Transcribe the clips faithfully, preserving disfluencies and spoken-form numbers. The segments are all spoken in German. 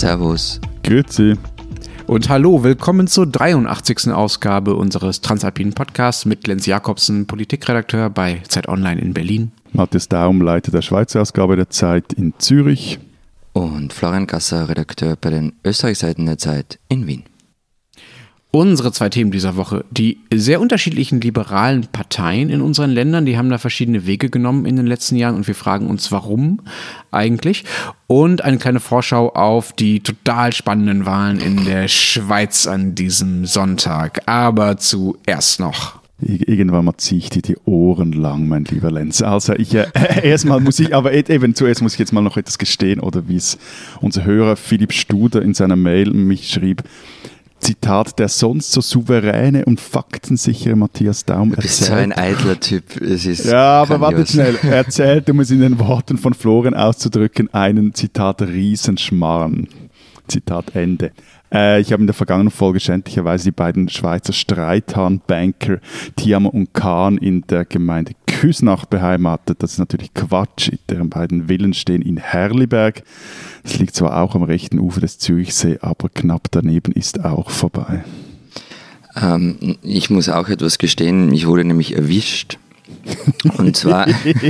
Servus. Grüezi. Und hallo, willkommen zur dreiundachtzigsten Ausgabe unseres Transalpinen Podcasts mit Lenz Jakobsen, Politikredakteur bei Zeit Online in Berlin. Matthias Daum, Leiter der Schweizer Ausgabe der Zeit in Zürich. Und Florian Gasser, Redakteur bei den Österreichseiten der Zeit in Wien. Unsere zwei Themen dieser Woche. Die sehr unterschiedlichen liberalen Parteien in unseren Ländern, die haben da verschiedene Wege genommen in den letzten Jahren und wir fragen uns, warum eigentlich. Und eine kleine Vorschau auf die total spannenden Wahlen in der Schweiz an diesem Sonntag. Aber zuerst noch. Irgendwann mal ziehe ich dir die Ohren lang, mein lieber Lenz. Also ich, äh, erstmal muss ich, aber eben zuerst muss ich jetzt mal noch etwas gestehen, oder wie es unser Hörer Philipp Studer in seiner Mail mich schrieb. Zitat, der sonst so souveräne und faktensichere Matthias Daum erzählt. Du bist so ein eitler Typ. Es ist ja, aber warte schnell. Er erzählt, um es in den Worten von Florian auszudrücken, einen, Zitat, Riesenschmarrn. Zitat Ende. Äh, ich habe in der vergangenen Folge schändlicherweise die beiden Schweizer Streithahn-Banker Thiamer und Kahn in der Gemeinde Küsnach beheimatet. Das ist natürlich Quatsch. Deren beiden Villen stehen in Herliberg. Das liegt zwar auch am rechten Ufer des Zürichsee, aber knapp daneben ist auch vorbei. Ähm, ich muss auch etwas gestehen, ich wurde nämlich erwischt. Und zwar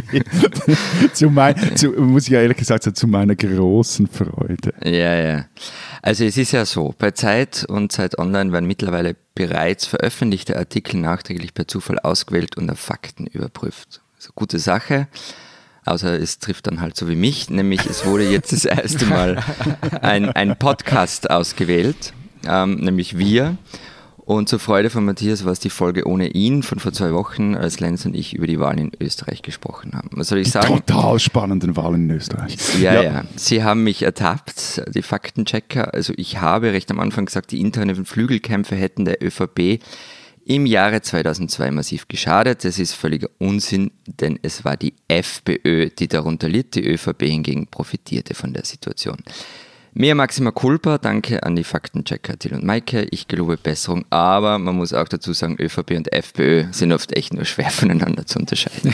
zu mein, zu, muss ich ja ehrlich gesagt sagen, zu meiner großen Freude. Ja, ja. Also es ist ja so, bei Zeit und Zeit Online werden mittlerweile bereits veröffentlichte Artikel nachträglich per Zufall ausgewählt und auf Fakten überprüft. Also gute Sache, außer es trifft dann halt so wie mich, nämlich es wurde jetzt das erste Mal ein, ein Podcast ausgewählt, ähm, nämlich wir. Und zur Freude von Matthias war es die Folge ohne ihn von vor zwei Wochen, als Lenz und ich über die Wahlen in Österreich gesprochen haben. Was soll ich die sagen? Total spannenden Wahlen in Österreich. Ja, ja, ja. Sie haben mich ertappt, die Faktenchecker. Also ich habe recht am Anfang gesagt, die internen Flügelkämpfe hätten der ÖVP im Jahre zweitausendzwei massiv geschadet. Das ist völliger Unsinn, denn es war die FPÖ, die darunter litt. Die ÖVP hingegen profitierte von der Situation. Mehr Maxima Culpa, danke an die Faktenchecker Till und Maike, ich gelobe Besserung, aber man muss auch dazu sagen, ÖVP und FPÖ sind oft echt nur schwer voneinander zu unterscheiden.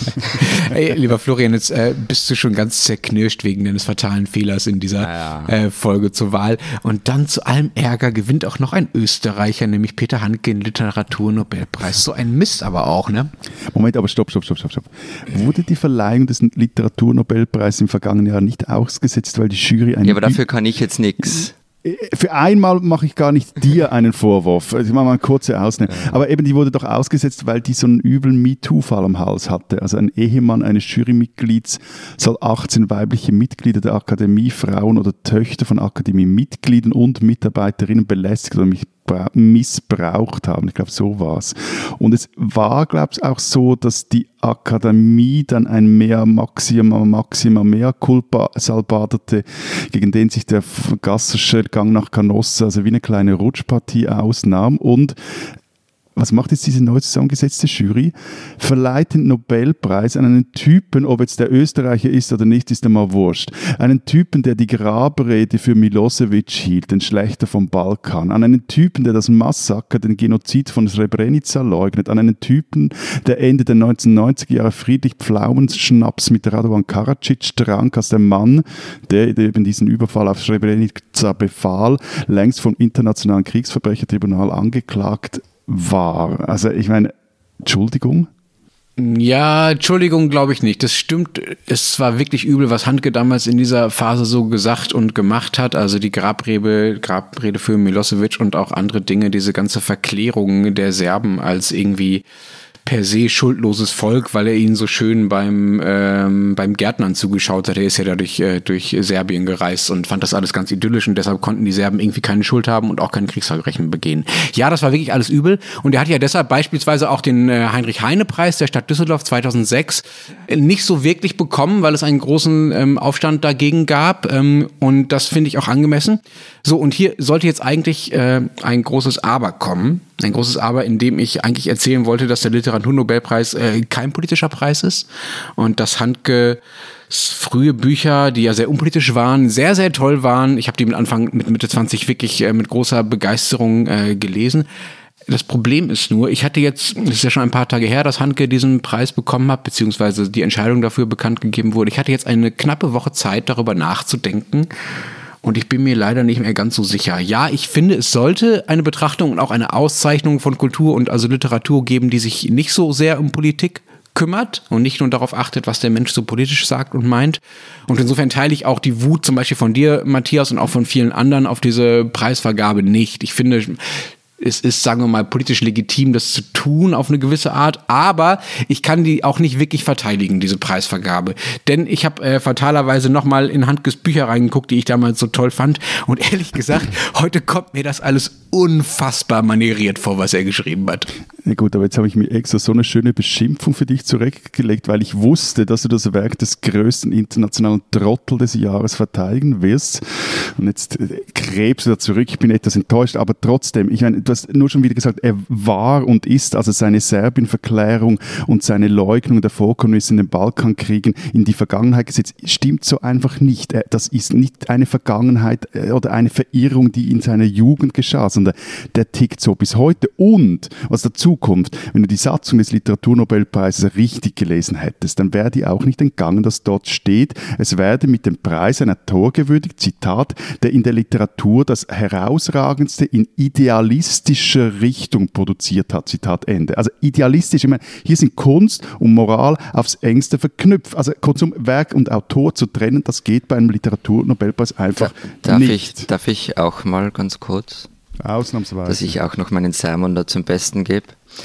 Hey, lieber Florian, jetzt äh, bist du schon ganz zerknirscht wegen deines fatalen Fehlers in dieser ja, ja. Äh, Folge zur Wahl und dann zu allem Ärger gewinnt auch noch ein Österreicher, nämlich Peter Handke, den Literaturnobelpreis. So ein Mist aber auch, ne? Moment, aber stopp, stopp, stopp, stopp, stopp. Wurde die Verleihung des Literaturnobelpreises im vergangenen Jahr nicht ausgesetzt, weil die Jury ein... Ja, aber dafür kann ich jetzt nichts. Für einmal mache ich gar nicht dir einen Vorwurf. Ich mache mal eine kurze Ausnahme. Aber eben, die wurde doch ausgesetzt, weil die so einen üblen MeToo-Fall am Hals hatte. Also ein Ehemann eines Jurymitglieds soll achtzehn weibliche Mitglieder der Akademie, Frauen oder Töchter von Akademie-Mitgliedern und Mitarbeiterinnen belästigt oder missbraucht haben. Ich glaube, so war es. Und es war, glaube ich, auch so, dass die Akademie dann ein mehr Maxima, Maxima, mehr Culpa salbaderte, gegen den sich der Gassersche Gang nach Canossa, also wie eine kleine Rutschpartie ausnahm. Und was macht jetzt diese neu zusammengesetzte Jury? Verleiht den Nobelpreis an einen Typen, ob jetzt der Österreicher ist oder nicht, ist einmal wurscht. Einen Typen, der die Grabrede für Milosevic hielt, den Schlächter vom Balkan. An einen Typen, der das Massaker, den Genozid von Srebrenica leugnet. An einen Typen, der Ende der neunzehnhundertneunziger Jahre friedlich Pflaumenschnaps mit Radovan Karadzic trank, als der Mann, der eben diesen Überfall auf Srebrenica befahl, längst vom Internationalen Kriegsverbrechertribunal angeklagt war. Also ich meine, Entschuldigung? Ja, Entschuldigung, glaube ich nicht. Das stimmt. Es war wirklich übel, was Handke damals in dieser Phase so gesagt und gemacht hat. Also die Grabrede, Grabrede für Milosevic und auch andere Dinge, diese ganze Verklärung der Serben als irgendwie per se schuldloses Volk, weil er ihnen so schön beim ähm, beim Gärtnern zugeschaut hat. Er ist ja dadurch äh, durch Serbien gereist und fand das alles ganz idyllisch und deshalb konnten die Serben irgendwie keine Schuld haben und auch keine Kriegsverbrechen begehen. Ja, das war wirklich alles übel und er hat ja deshalb beispielsweise auch den äh, Heinrich-Heine-Preis der Stadt Düsseldorf zweitausendsechs äh, nicht so wirklich bekommen, weil es einen großen ähm, Aufstand dagegen gab ähm, und das finde ich auch angemessen. So, und hier sollte jetzt eigentlich äh, ein großes Aber kommen. Ein großes Aber, in dem ich eigentlich erzählen wollte, dass der Literaturnobelpreis äh, kein politischer Preis ist und dass Handkes frühe Bücher, die ja sehr unpolitisch waren, sehr, sehr toll waren. Ich habe die mit Anfang, mit Mitte zwanzig wirklich äh, mit großer Begeisterung äh, gelesen. Das Problem ist nur, ich hatte jetzt, es ist ja schon ein paar Tage her, dass Handke diesen Preis bekommen hat, beziehungsweise die Entscheidung dafür bekannt gegeben wurde. Ich hatte jetzt eine knappe Woche Zeit, darüber nachzudenken Und ich bin mir leider nicht mehr ganz so sicher. Ja, ich finde, es sollte eine Betrachtung und auch eine Auszeichnung von Kultur und also Literatur geben, die sich nicht so sehr um Politik kümmert und nicht nur darauf achtet, was der Mensch so politisch sagt und meint. Und insofern teile ich auch die Wut zum Beispiel von dir, Matthias, und auch von vielen anderen auf diese Preisvergabe nicht. Ich finde, es ist, sagen wir mal, politisch legitim, das zu tun auf eine gewisse Art, aber ich kann die auch nicht wirklich verteidigen, diese Preisvergabe. Denn ich habe äh, fatalerweise nochmal in Handkes Bücher reingeguckt, die ich damals so toll fand, und ehrlich gesagt, heute kommt mir das alles unfassbar manieriert vor, was er geschrieben hat. Ja gut, aber jetzt habe ich mir extra so eine schöne Beschimpfung für dich zurechtgelegt, weil ich wusste, dass du das Werk des größten internationalen Trottel des Jahres verteidigen wirst. Und jetzt gräbst du da zurück. Ich bin etwas enttäuscht, aber trotzdem, ich meine, du hast nur schon wieder gesagt, er war und ist, also seine Serbien-Verklärung und seine Leugnung der Vorkommnisse in den Balkankriegen in die Vergangenheit gesetzt, stimmt so einfach nicht. Das ist nicht eine Vergangenheit oder eine Verirrung, die in seiner Jugend geschah, sondern der tickt so bis heute. Und was dazu kommt, wenn du die Satzung des Literaturnobelpreises richtig gelesen hättest, dann wäre dir auch nicht entgangen, dass dort steht, es werde mit dem Preis ein Autor gewürdigt, Zitat, der in der Literatur das herausragendste in idealistischer Richtung produziert hat, Zitat Ende. Also idealistisch, ich meine, hier sind Kunst und Moral aufs engste verknüpft. Also kurzum, Werk und Autor zu trennen, das geht bei einem Literaturnobelpreis einfach da, darf nicht. Ich, darf ich auch mal ganz kurz? Ausnahmsweise. Dass ich auch noch meinen Sermon da zum Besten gebe.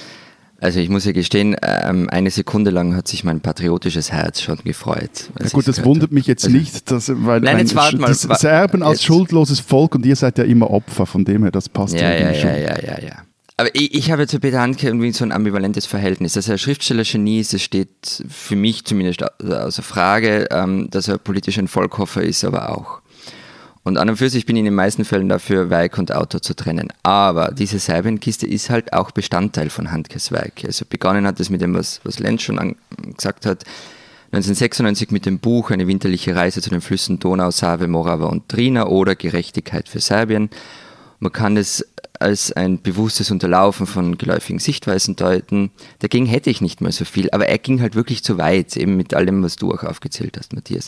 Also ich muss ja gestehen, ähm, eine Sekunde lang hat sich mein patriotisches Herz schon gefreut. Ja gut, das wundert mich jetzt also, nicht, dass, weil nein, jetzt warte mal, die Serben als jetzt. Schuldloses Volk und ihr seid ja immer Opfer, von dem her, das passt ja, ja, schon. Ja, ja, ja, ja. Aber ich, ich habe zu Peter Handke irgendwie so ein ambivalentes Verhältnis. Dass er Schriftstellergenie ist, das steht für mich zumindest außer Frage, ähm, dass er politisch ein Volkhoffer ist, aber auch. Und an und für sich bin ich in den meisten Fällen dafür, Werk und Autor zu trennen. Aber diese Serbienkiste ist halt auch Bestandteil von Handkes Werk. Also begonnen hat es mit dem, was, was Lenz schon an, gesagt hat, neunzehnhundertsechsundneunzig mit dem Buch Eine winterliche Reise zu den Flüssen Donau, Save, Morava und Drina oder Gerechtigkeit für Serbien. Man kann es als ein bewusstes Unterlaufen von geläufigen Sichtweisen deuten. Dagegen hätte ich nicht mal so viel, aber er ging halt wirklich zu weit, eben mit allem, was du auch aufgezählt hast, Matthias.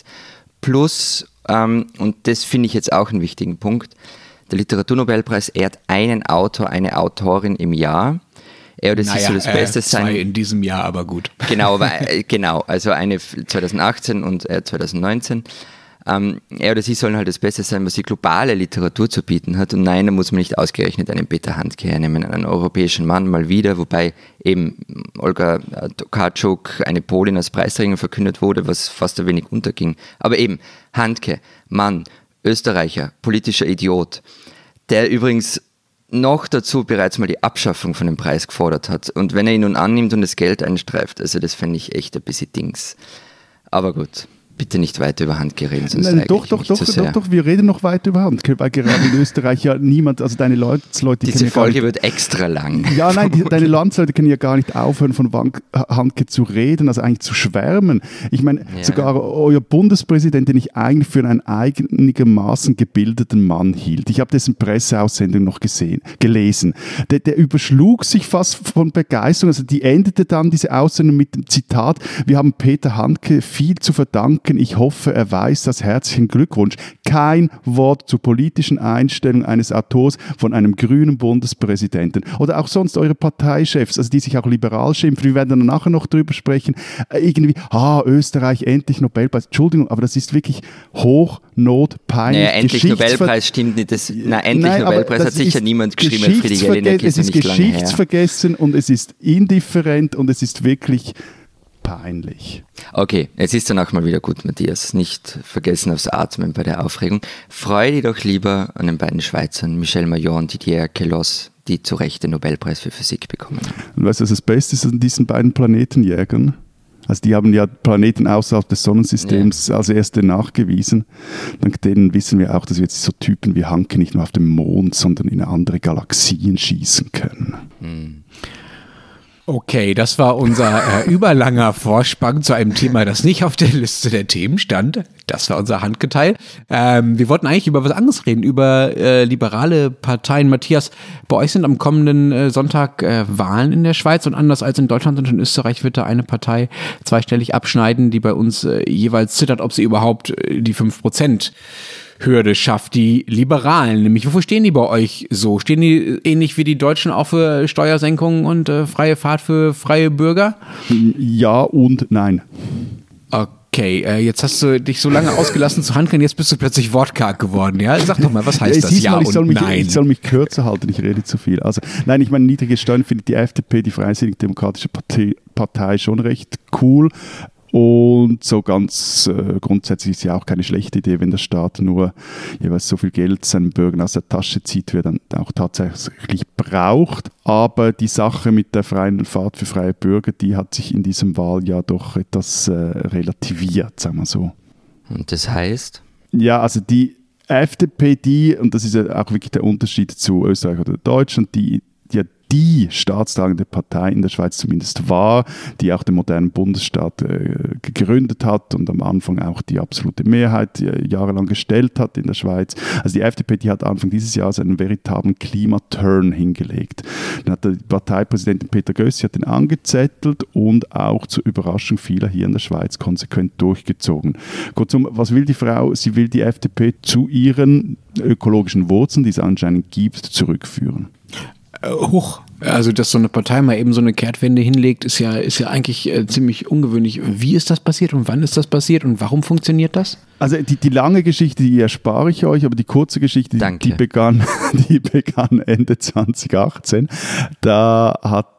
Plus, ähm, und das finde ich jetzt auch einen wichtigen Punkt, der Literaturnobelpreis ehrt einen Autor, eine Autorin im Jahr. Er oder sie naja, soll das äh, Beste zwei sein. in diesem Jahr, aber gut. Genau, weil, genau, also eine zweitausendachtzehn und er zweitausendneunzehn. Ähm, er oder sie sollen halt das Beste sein, was die globale Literatur zu bieten hat. Und nein, da muss man nicht ausgerechnet einen Peter Handke hernehmen, einen europäischen Mann mal wieder, wobei eben Olga Tokarczuk, eine Polin, als Preisträgerin verkündet wurde, was fast ein wenig unterging. Aber eben, Handke, Mann, Österreicher, politischer Idiot, der übrigens noch dazu bereits mal die Abschaffung von dem Preis gefordert hat. Und wenn er ihn nun annimmt und das Geld einstreift, also das fände ich echt ein bisschen Dings. Aber gut. Bitte nicht weiter über Handke reden, sonst Nein, doch, doch, doch, doch, doch, wir reden noch weiter über Handke, weil gerade in Österreich ja niemand, also deine Landsleute... Diese ja Folge nicht, wird extra lang. Ja, nein, die, deine Landsleute können ja gar nicht aufhören, von Handke zu reden, also eigentlich zu schwärmen. Ich meine, ja. Sogar euer Bundespräsident, den ich eigentlich für einen einigermaßen gebildeten Mann hielt, ich habe dessen Presseaussendung noch gesehen, gelesen, der, der überschlug sich fast von Begeisterung, also die endete dann, diese Aussendung, mit dem Zitat, wir haben Peter Handke viel zu verdanken. Ich hoffe, er weiß das. Herzlichen Glückwunsch. Kein Wort zur politischen Einstellung eines Autors von einem grünen Bundespräsidenten. Oder auch sonst eure Parteichefs, also die sich auch liberal schimpfen. Wir werden dann nachher noch drüber sprechen. Irgendwie, ah, Österreich, endlich Nobelpreis. Entschuldigung, aber das ist wirklich hochnotpeinlich. Naja, endlich Nobelpreis stimmt nicht. Das, na, endlich nein, Nobelpreis hat sicher niemand geschrieben, als Friedrich Jelinek ist, es ist geschichtsvergessen und es ist indifferent und es ist wirklich peinlich. Okay, jetzt ist dann auch mal wieder gut, Matthias. Nicht vergessen aufs Atmen bei der Aufregung. Freue dich doch lieber an den beiden Schweizern, Michel Mayor und Didier Queloz, die zu Recht den Nobelpreis für Physik bekommen haben. Und weißt du, was das Beste ist an diesen beiden Planetenjägern? Also die haben ja Planeten außerhalb des Sonnensystems ja. als erste nachgewiesen. Dank denen wissen wir auch, dass wir jetzt so Typen wie Handke nicht nur auf dem Mond, sondern in andere Galaxien schießen können. Hm. Okay, das war unser äh, überlanger Vorspann zu einem Thema, das nicht auf der Liste der Themen stand. Das war unser Handgeteil. Ähm, wir wollten eigentlich über was anderes reden, über äh, liberale Parteien. Matthias, bei euch sind am kommenden äh, Sonntag äh, Wahlen in der Schweiz und anders als in Deutschland und in Österreich wird da eine Partei zweistellig abschneiden, die bei uns äh, jeweils zittert, ob sie überhaupt äh, die fünf Prozent Hürde schafft die Liberalen. Nämlich, wofür stehen die bei euch so? Stehen die ähnlich wie die Deutschen auch für Steuersenkungen und äh, freie Fahrt für freie Bürger? Ja und nein. Okay, äh, jetzt hast du dich so lange ausgelassen zu handeln, jetzt bist du plötzlich wortkarg geworden. Ja, sag doch mal, was heißt ja, das? Ja mal, ich und soll mich, nein. Ich soll mich kürzer halten, ich rede zu viel. Also, nein, ich meine, niedrige Steuern findet die F D P, die Freisinnig-Demokratische Partei, Partei, schon recht cool. Und so ganz äh, grundsätzlich ist ja auch keine schlechte Idee, wenn der Staat nur jeweils so viel Geld seinen Bürgern aus der Tasche zieht, wie er dann auch tatsächlich braucht. Aber die Sache mit der freien Fahrt für freie Bürger, die hat sich in diesem Wahljahr doch etwas äh, relativiert, sagen wir so. Und das heißt? Ja, also die F D P, die, und das ist ja auch wirklich der Unterschied zu Österreich oder Deutschland, die die die staatstragende Partei in der Schweiz zumindest war, die auch den modernen Bundesstaat äh, gegründet hat und am Anfang auch die absolute Mehrheit äh, jahrelang gestellt hat in der Schweiz. Also die F D P, die hat Anfang dieses Jahres einen veritablen Klimaturn hingelegt. Dann hat der Parteipräsident Peter Gössi hat den angezettelt und auch zur Überraschung vieler hier in der Schweiz konsequent durchgezogen. Kurzum, was will die Frau? Sie will die F D P zu ihren ökologischen Wurzeln, die es anscheinend gibt, zurückführen. Hoch. Also, dass so eine Partei mal eben so eine Kehrtwende hinlegt, ist ja, ist ja eigentlich äh, ziemlich ungewöhnlich. Wie ist das passiert und wann ist das passiert und warum funktioniert das? Also die, die lange Geschichte, die erspare ich euch, aber die kurze Geschichte, die, die, begann, die begann Ende zwanzig achtzehn. Da hat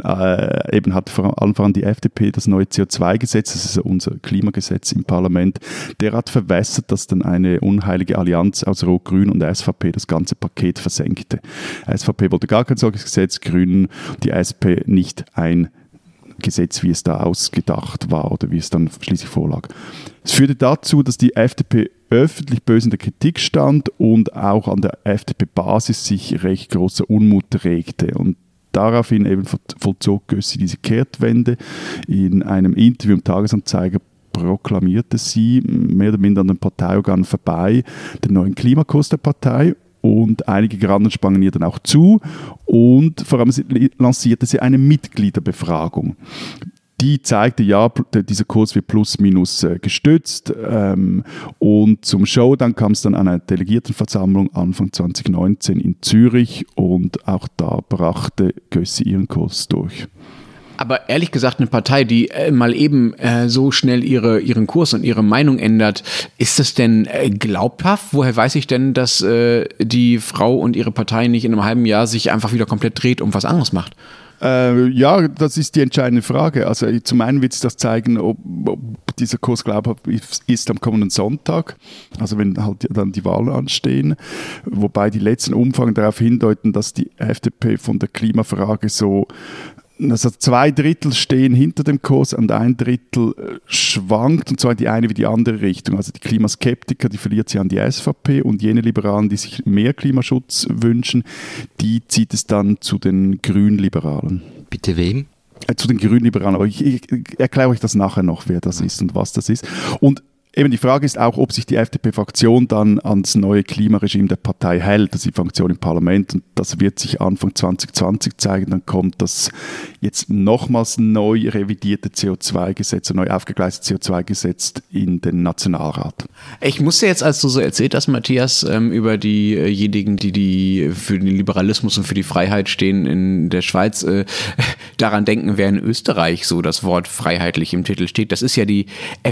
Äh, eben hat vor allem voran die F D P das neue C O zwei Gesetz, das ist unser Klimagesetz im Parlament, derart verwässert, dass dann eine unheilige Allianz aus Rot-Grün und S V P das ganze Paket versenkte. S V P wollte gar kein solches Gesetz, Grünen, die S P nicht ein Gesetz, wie es da ausgedacht war oder wie es dann schließlich vorlag. Es führte dazu, dass die F D P öffentlich böse in der Kritik stand und auch an der F D P-Basis sich recht großer Unmut regte. Und daraufhin eben vollzog Gössi diese Kehrtwende. In einem Interview im Tagesanzeiger proklamierte sie mehr oder minder an den Parteiorganen vorbei den neuen Klimakurs der Partei. Und einige Granden sprangen ihr dann auch zu. Und vor allem lancierte sie eine Mitgliederbefragung. Die zeigte, ja, dieser Kurs wird plus minus äh, gestützt. Ähm, und zum Showdown kam es dann an einer Delegiertenversammlung Anfang zwanzig neunzehn in Zürich. Und auch da brachte Gössi ihren Kurs durch. Aber ehrlich gesagt, eine Partei, die äh, mal eben äh, so schnell ihre, ihren Kurs und ihre Meinung ändert, ist das denn äh, glaubhaft? Woher weiß ich denn, dass äh, die Frau und ihre Partei nicht in einem halben Jahr sich einfach wieder komplett dreht und was anderes macht? Äh, ja, das ist die entscheidende Frage. Also zum einen wird es das zeigen, ob, ob dieser Kurs glaubhaft ist am kommenden Sonntag, also wenn halt dann die Wahlen anstehen. Wobei die letzten Umfragen darauf hindeuten, dass die F D P von der Klimafrage so, also zwei Drittel stehen hinter dem Kurs und ein Drittel schwankt, und zwar die eine wie die andere Richtung. Also die Klimaskeptiker, die verliert sie an die S V P, und jene Liberalen, die sich mehr Klimaschutz wünschen, die zieht es dann zu den Grünliberalen. Bitte wem? Äh, zu den Grünliberalen, aber ich, ich erkläre euch das nachher noch, wer das ist und was das ist. Und eben die Frage ist auch, ob sich die F D P-Fraktion dann ans neue Klimaregime der Partei hält, also die Fraktion im Parlament. Und das wird sich Anfang zwanzig zwanzig zeigen. Dann kommt das jetzt nochmals neu revidierte C O zwei Gesetz, neu aufgegleiste C O zwei Gesetz in den Nationalrat. Ich musste jetzt, als du so erzählt hast, Matthias, ähm, über diejenigen, die, die für den Liberalismus und für die Freiheit stehen in der Schweiz, äh, daran denken, wer in Österreich so das Wort freiheitlich im Titel steht. Das ist ja die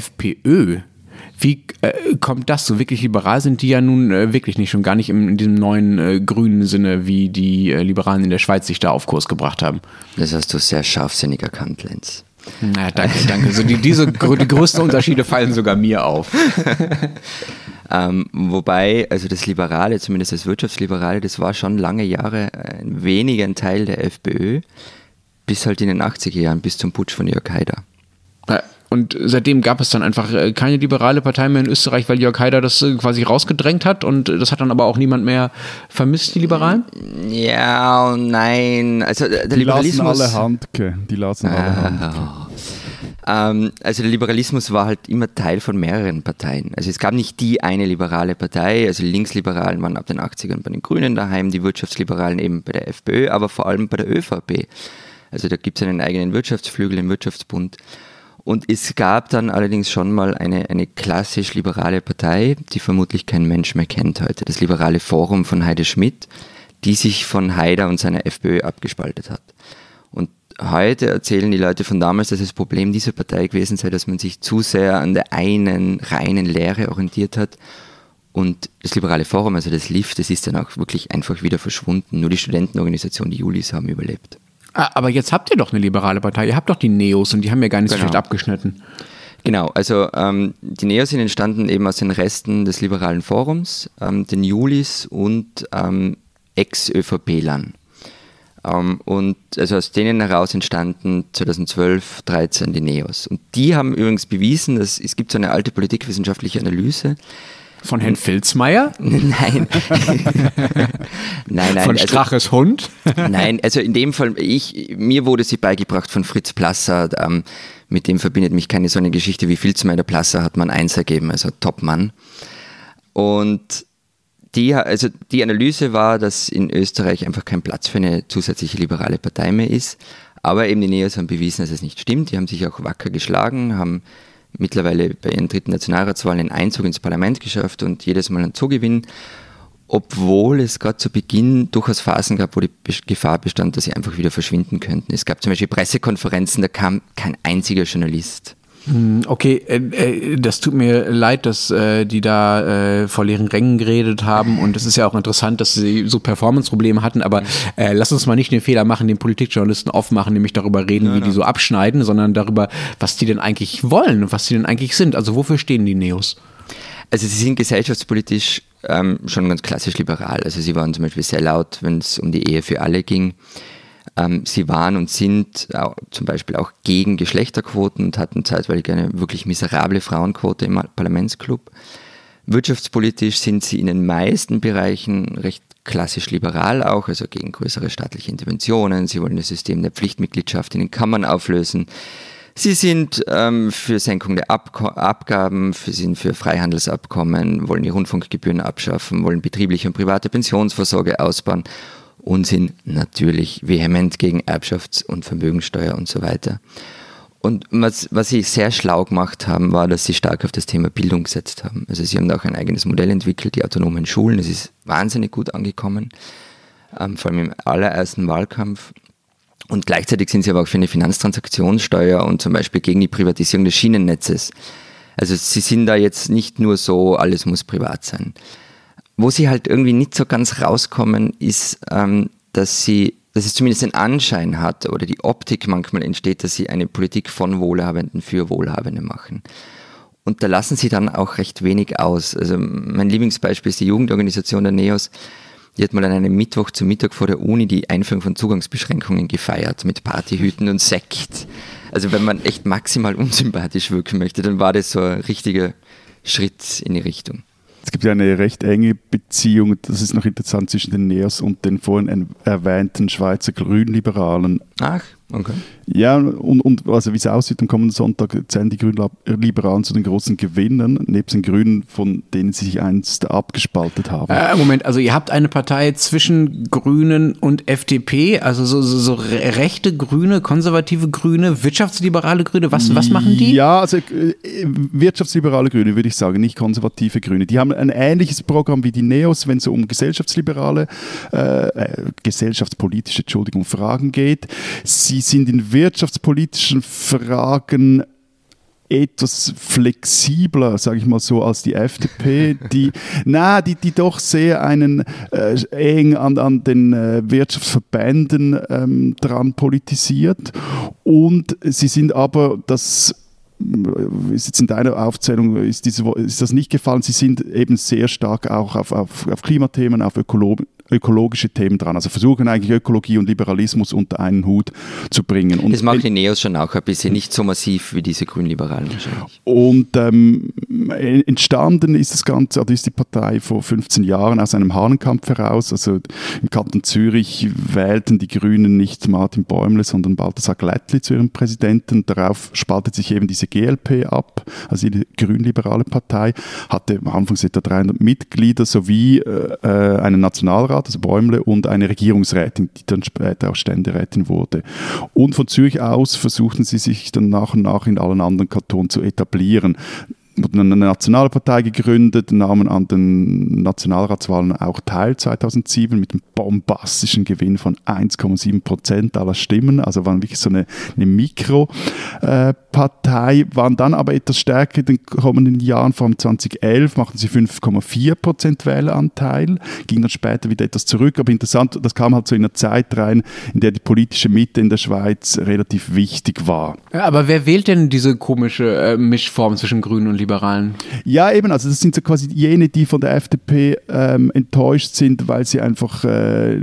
FPÖ. Wie äh, kommt das so? Wirklich liberal sind die ja nun äh, wirklich nicht, schon gar nicht im, in diesem neuen äh, grünen Sinne, wie die äh, Liberalen in der Schweiz sich da auf Kurs gebracht haben. Das hast du sehr scharfsinnig erkannt, Lenz. Na, danke, danke. So die, diese die größten Unterschiede fallen sogar mir auf. ähm, wobei, also das Liberale, zumindest das Wirtschaftsliberale, das war schon lange Jahre ein wenig ein Teil der FPÖ, bis halt in den achtziger Jahren, bis zum Putsch von Jörg Haider. Ja. Und seitdem gab es dann einfach keine liberale Partei mehr in Österreich, weil Jörg Haider das quasi rausgedrängt hat, und das hat dann aber auch niemand mehr vermisst, die Liberalen? Ja und nein. Also der die Liberalismus, lassen alle Handke. Die lassen alle ah, Handke. Ähm, also der Liberalismus war halt immer Teil von mehreren Parteien. Also es gab nicht die eine liberale Partei, also die Linksliberalen waren ab den achtzigern bei den Grünen daheim, die Wirtschaftsliberalen eben bei der FPÖ, aber vor allem bei der ÖVP. Also da gibt es einen eigenen Wirtschaftsflügel im Wirtschaftsbund. Und es gab dann allerdings schon mal eine, eine klassisch liberale Partei, die vermutlich kein Mensch mehr kennt heute, das Liberale Forum von Heide Schmidt, die sich von Haider und seiner FPÖ abgespaltet hat. Und heute erzählen die Leute von damals, dass das Problem dieser Partei gewesen sei, dass man sich zu sehr an der einen reinen Lehre orientiert hat. Und das Liberale Forum, also das L I F, das ist dann auch wirklich einfach wieder verschwunden. Nur die Studentenorganisation, die Julis, haben überlebt. Aber jetzt habt ihr doch eine liberale Partei. Ihr habt doch die Neos und die haben ja gar nicht so Genau. schlecht abgeschnitten. Genau, also ähm, die Neos sind entstanden eben aus den Resten des Liberalen Forums, ähm, den Julis und ähm, Ex-ÖVP-Lern. Ähm, und also aus denen heraus entstanden zweitausendzwölf, dreizehn die Neos. Und die haben übrigens bewiesen, dass es gibt so eine alte politikwissenschaftliche Analyse. Von Herrn Filzmeier? Nein. nein, nein. Von Straches also, Hund? Nein, also in dem Fall, ich, mir wurde sie beigebracht von Fritz Plasser, ähm, mit dem verbindet mich keine so eine Geschichte wie Filzmeier. Der Plasser hat man eins ergeben, also Topmann. Und die, also die Analyse war, dass in Österreich einfach kein Platz für eine zusätzliche liberale Partei mehr ist. Aber eben die Neos haben bewiesen, dass es nicht stimmt. Die haben sich auch wacker geschlagen, haben mittlerweile bei ihren dritten Nationalratswahlen einen Einzug ins Parlament geschafft und jedes Mal einen Zugewinn, obwohl es gerade zu Beginn durchaus Phasen gab, wo die Gefahr bestand, dass sie einfach wieder verschwinden könnten. Es gab zum Beispiel Pressekonferenzen, da kam kein einziger Journalist. Okay, äh, das tut mir leid, dass äh, die da äh, vor leeren Rängen geredet haben und es ist ja auch interessant, dass sie so Performance-Probleme hatten, aber äh, lass uns mal nicht den Fehler machen, den Politikjournalisten aufmachen, nämlich darüber reden, ja, wie ja. die so abschneiden, sondern darüber, was die denn eigentlich wollen und was die denn eigentlich sind. Also wofür stehen die Neos? Also sie sind gesellschaftspolitisch ähm, schon ganz klassisch liberal. Also sie waren zum Beispiel sehr laut, wenn es um die Ehe für alle ging. Ähm, sie waren und sind auch, zum Beispiel auch gegen Geschlechterquoten und hatten zeitweilig eine wirklich miserable Frauenquote im Parlamentsclub. Wirtschaftspolitisch sind sie in den meisten Bereichen recht klassisch liberal auch, also gegen größere staatliche Interventionen. Sie wollen das System der Pflichtmitgliedschaft in den Kammern auflösen. Sie sind ähm, für Senkung der Abko- Abgaben, für, sind für Freihandelsabkommen, wollen die Rundfunkgebühren abschaffen, wollen betriebliche und private Pensionsvorsorge ausbauen und sind natürlich vehement gegen Erbschafts- und Vermögensteuer und so weiter. Und was, was sie sehr schlau gemacht haben, war, dass sie stark auf das Thema Bildung gesetzt haben. Also sie haben da auch ein eigenes Modell entwickelt, die autonomen Schulen. Das ist wahnsinnig gut angekommen, ähm, vor allem im allerersten Wahlkampf. Und gleichzeitig sind sie aber auch für eine Finanztransaktionssteuer und zum Beispiel gegen die Privatisierung des Schienennetzes. Also sie sind da jetzt nicht nur so, alles muss privat sein. Wo sie halt irgendwie nicht so ganz rauskommen, ist, ähm, dass sie, dass es zumindest den Anschein hat oder die Optik manchmal entsteht, dass sie eine Politik von Wohlhabenden für Wohlhabende machen. Und da lassen sie dann auch recht wenig aus. Also mein Lieblingsbeispiel ist die Jugendorganisation der Neos. Die hat mal an einem Mittwoch zum Mittag vor der Uni die Einführung von Zugangsbeschränkungen gefeiert mit Partyhüten und Sekt. Also wenn man echt maximal unsympathisch wirken möchte, dann war das so ein richtiger Schritt in die Richtung. Es gibt ja eine recht enge Beziehung, das ist noch interessant, zwischen den Neos und den vorhin erwähnten Schweizer Grünliberalen. Ach, okay. Ja, und, und also wie es aussieht, am kommenden Sonntag zählen die Grünliberalen zu den großen Gewinnern, nebst den Grünen, von denen sie sich einst abgespaltet haben. Äh, Moment, also ihr habt eine Partei zwischen Grünen und F D P, also so, so, so rechte Grüne, konservative Grüne, wirtschaftsliberale Grüne, was, was machen die? Ja, also äh, wirtschaftsliberale Grüne würde ich sagen, nicht konservative Grüne. Die haben ein ähnliches Programm wie die Neos, wenn es um gesellschaftsliberale, äh, gesellschaftspolitische, Entschuldigung, Fragen geht. Sie sind in wirtschaftspolitischen Fragen etwas flexibler, sage ich mal so, als die F D P, die, na, die, die doch sehr einen äh, eng an, an den äh, Wirtschaftsverbänden ähm, dran politisiert. Und sie sind aber, das ist jetzt in deiner Aufzählung, ist, diese, ist das nicht gefallen, sie sind eben sehr stark auch auf, auf, auf Klimathemen, auf Ökolo- ökologische Themen dran. Also versuchen eigentlich Ökologie und Liberalismus unter einen Hut zu bringen. Und das machen die Neos schon auch ein bisschen, nicht so massiv wie diese Grünliberalen wahrscheinlich. Und ähm, entstanden ist das Ganze, also ist die Partei vor fünfzehn Jahren aus einem Hahnenkampf heraus. Also im Kanton Zürich wählten die Grünen nicht Martin Bäumle, sondern Balthasar Glättli zu ihrem Präsidenten. Darauf spaltet sich eben diese G L P ab. also die grünliberale Partei, hatte anfangs etwa dreihundert Mitglieder sowie äh, einen Nationalrat, also Bäumle, und eine Regierungsrätin, die dann später auch Ständerätin wurde. Und von Zürich aus versuchten sie sich dann nach und nach in allen anderen Kantonen zu etablieren. Wurden eine nationale Partei gegründet, nahmen an den Nationalratswahlen auch teil zweitausendsieben mit einem bombastischen Gewinn von eins Komma sieben Prozent aller Stimmen, also waren wirklich so eine, eine Mikropartei, äh, waren dann aber etwas stärker in den kommenden Jahren, vor allem zweitausendelf machten sie fünf Komma vier Prozent Wähleranteil, ging dann später wieder etwas zurück, aber interessant, das kam halt so in eine Zeit rein, in der die politische Mitte in der Schweiz relativ wichtig war. Ja, aber wer wählt denn diese komische äh, Mischform zwischen Grünen und Liberalen? Ja, eben, also das sind so quasi jene, die von der F D P ähm, enttäuscht sind, weil sie einfach äh,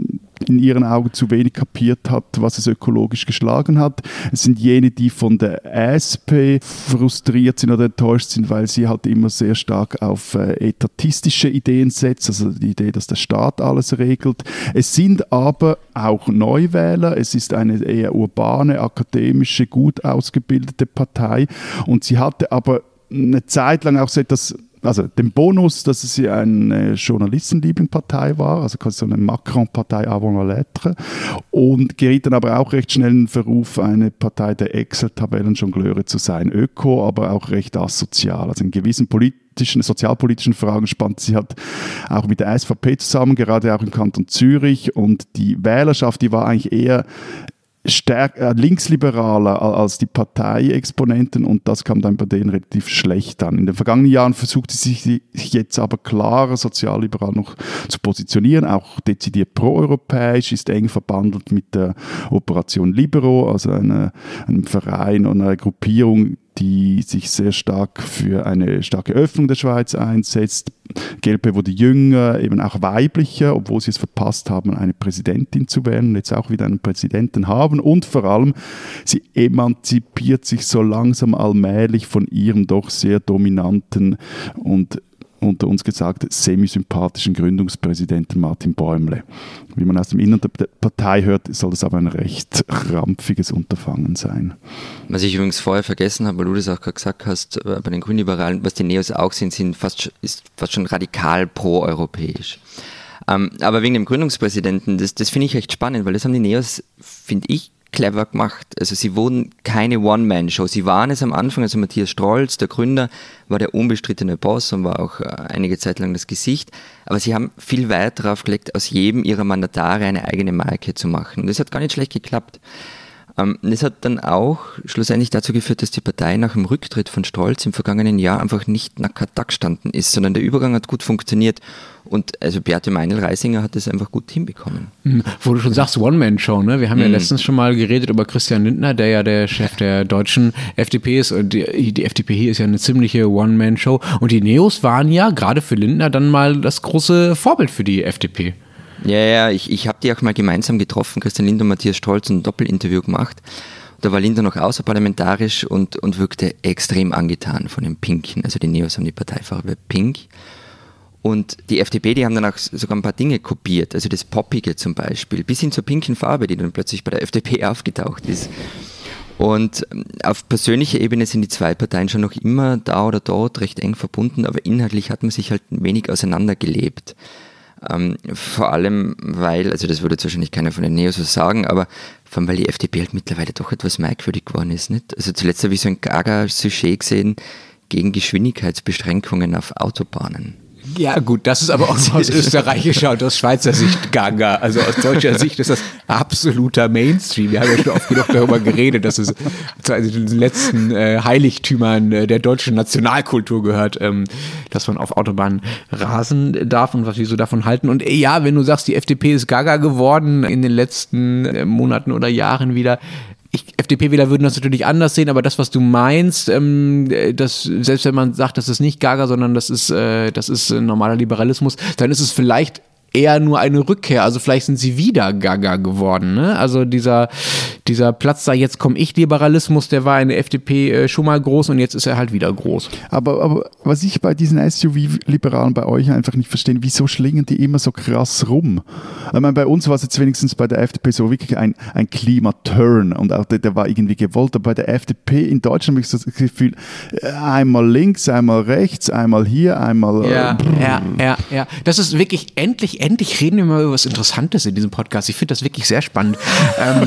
in ihren Augen zu wenig kapiert hat, was es ökologisch geschlagen hat. Es sind jene, die von der S P frustriert sind oder enttäuscht sind, weil sie halt immer sehr stark auf äh, etatistische Ideen setzt, also die Idee, dass der Staat alles regelt. Es sind aber auch Neuwähler, es ist eine eher urbane, akademische, gut ausgebildete Partei und sie hatte aber eine Zeit lang auch so etwas, also den Bonus, dass es eine Journalistenlieblingspartei war, also quasi so eine Macron-Partei avant la lettre, und geriet dann aber auch recht schnell in den Verruf, eine Partei der Excel-Tabellenjongleure zu sein. Öko, aber auch recht asozial. Also in gewissen politischen, sozialpolitischen Fragen spannt sie halt auch mit der S V P zusammen, gerade auch im Kanton Zürich, und die Wählerschaft, die war eigentlich eher Stärk, äh, linksliberaler als die Parteiexponenten, und das kam dann bei denen relativ schlecht an. In den vergangenen Jahren versuchte sie sich jetzt aber klarer sozialliberal noch zu positionieren, auch dezidiert proeuropäisch, ist eng verbandelt mit der Operation Libero, also eine, einem Verein und einer Gruppierung, die sich sehr stark für eine starke Öffnung der Schweiz einsetzt. G L P wurde jünger, eben auch weiblicher, obwohl sie es verpasst haben, eine Präsidentin zu wählen und jetzt auch wieder einen Präsidenten haben. Und vor allem, sie emanzipiert sich so langsam allmählich von ihrem doch sehr dominanten und unter uns gesagt semi-sympathischen Gründungspräsidenten Martin Bäumle. Wie man aus dem Innern der Partei hört, soll das aber ein recht krampfiges Unterfangen sein. Was ich übrigens vorher vergessen habe, weil du das auch gerade gesagt hast, bei den Grünliberalen, was die Neos auch sind, sind fast, ist fast schon radikal pro-europäisch. Ähm, aber wegen dem Gründungspräsidenten, das, das finde ich recht spannend, weil das haben die Neos, finde ich, clever gemacht. Also sie wurden keine One-Man-Show. Sie waren es am Anfang, also Matthias Strolz, der Gründer, war der unbestrittene Boss und war auch einige Zeit lang das Gesicht. Aber sie haben viel Wert darauf gelegt, aus jedem ihrer Mandatare eine eigene Marke zu machen. Und das hat gar nicht schlecht geklappt. Ähm, das hat dann auch schlussendlich dazu geführt, dass die Partei nach dem Rücktritt von Strolz im vergangenen Jahr einfach nicht nackert da gestanden ist, sondern der Übergang hat gut funktioniert. Und also Beate Meinl-Reisinger hat das einfach gut hinbekommen. Mhm. Wo du schon sagst, One-Man-Show, ne? Wir haben mhm. ja letztens schon mal geredet über Christian Lindner, der ja der Chef der deutschen F D P ist. Und die, die F D P hier ist ja eine ziemliche One-Man-Show. Und die Neos waren ja gerade für Lindner dann mal das große Vorbild für die F D P. Ja, ja, ich, ich habe die auch mal gemeinsam getroffen, Christian Lindner und Matthias Strolz, ein Doppelinterview gemacht. Da war Lindner noch außerparlamentarisch und, und wirkte extrem angetan von dem Pinken. Also die Neos haben die Parteifarbe Pink. Und die F D P, die haben dann auch sogar ein paar Dinge kopiert, also das Poppige zum Beispiel, bis hin zur pinken Farbe, die dann plötzlich bei der F D P aufgetaucht ist. Und auf persönlicher Ebene sind die zwei Parteien schon noch immer da oder dort recht eng verbunden, aber inhaltlich hat man sich halt ein wenig auseinandergelebt. Ähm, vor allem, weil, also das würde jetzt wahrscheinlich keiner von den Neos so sagen, aber vor allem, weil die F D P halt mittlerweile doch etwas merkwürdig geworden ist, nicht? Also zuletzt habe ich so ein Gaga-Sujet gesehen gegen Geschwindigkeitsbeschränkungen auf Autobahnen. Ja gut, das ist aber auch aus österreichischer und aus Schweizer Sicht Gaga. Also aus deutscher Sicht ist das absoluter Mainstream. Wir haben ja schon oft genug darüber geredet, dass es zu den letzten äh, Heiligtümern äh, der deutschen Nationalkultur gehört, ähm, dass man auf Autobahnen rasen darf und was wir so davon halten. Und äh, ja, wenn du sagst, die F D P ist Gaga geworden in den letzten äh, Monaten oder Jahren wieder, Ich, F D P-Wähler würden das natürlich anders sehen, aber das, was du meinst, ähm, dass selbst wenn man sagt, das ist nicht Gaga, sondern das ist, äh, das ist äh, normaler Liberalismus, dann ist es vielleicht eher nur eine Rückkehr. Also vielleicht sind sie wieder gaga geworden. Ne? Also dieser, dieser Platz da, jetzt komme ich Liberalismus, der war in der F D P äh, schon mal groß und jetzt ist er halt wieder groß. Aber, aber was ich bei diesen S U V-Liberalen bei euch einfach nicht verstehe, wieso schlingen die immer so krass rum? Ich meine, bei uns war es jetzt wenigstens bei der F D P so wirklich ein, ein Klimaturn und auch der, der war irgendwie gewollt. Aber bei der F D P in Deutschland habe ich so das Gefühl, einmal links, einmal rechts, einmal hier, einmal... Ja, äh, ja, ja, ja. Das ist wirklich, endlich, endlich reden wir mal über was Interessantes in diesem Podcast. Ich finde das wirklich sehr spannend. ähm,